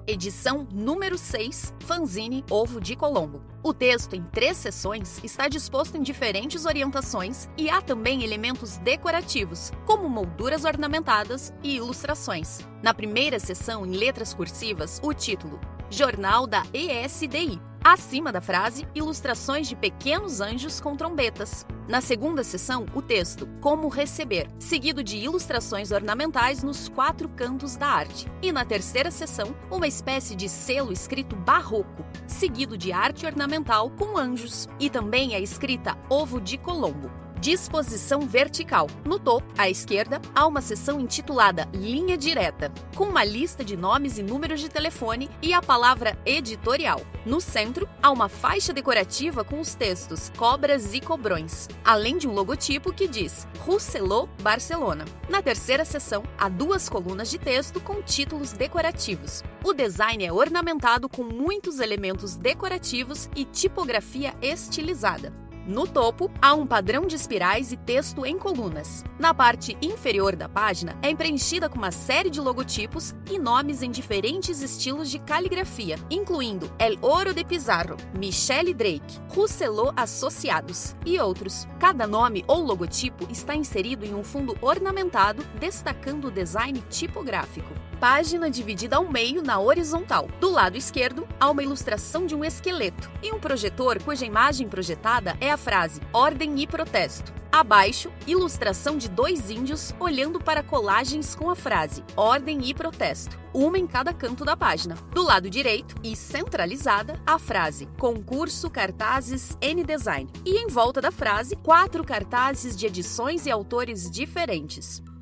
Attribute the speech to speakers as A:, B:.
A: edição número 6, fanzine Ovo de Colombo. O texto, em 3 seções, está disposto em diferentes orientações e há também elementos decorativos, como molduras ornamentadas e ilustrações. Na primeira seção, em letras cursivas, o título Jornal da ESDI. Acima da frase, ilustrações de pequenos anjos com trombetas. Na segunda seção, o texto Como Receber, seguido de ilustrações ornamentais nos 4 cantos da arte. E na terceira seção, uma espécie de selo escrito barroco, seguido de arte ornamental com anjos. E também a escrita Ovo de Colombo. Disposição vertical. No topo, à esquerda, há uma seção intitulada Linha Direta, com uma lista de nomes e números de telefone e a palavra editorial. No centro, há uma faixa decorativa com os textos Cobras e Cobrões, além de um logotipo que diz Rousselot Barcelona. Na terceira seção, há 2 colunas de texto com títulos decorativos. O design é ornamentado com muitos elementos decorativos e tipografia estilizada. No topo, há um padrão de espirais e texto em colunas. Na parte inferior da página, é preenchida com uma série de logotipos e nomes em diferentes estilos de caligrafia, incluindo El Oro de Pizarro, Michele Drake, Rousselot Associados e outros. Cada nome ou logotipo está inserido em um fundo ornamentado, destacando o design tipográfico. Página dividida ao meio na horizontal. Do lado esquerdo, há uma ilustração de um esqueleto e um projetor cuja imagem projetada é a frase Ordem e Protesto. Abaixo, ilustração de 2 índios olhando para colagens com a frase Ordem e Protesto, uma em cada canto da página. Do lado direito, e centralizada, a frase Concurso Cartazes N-Design. E em volta da frase, 4 cartazes de edições e autores diferentes.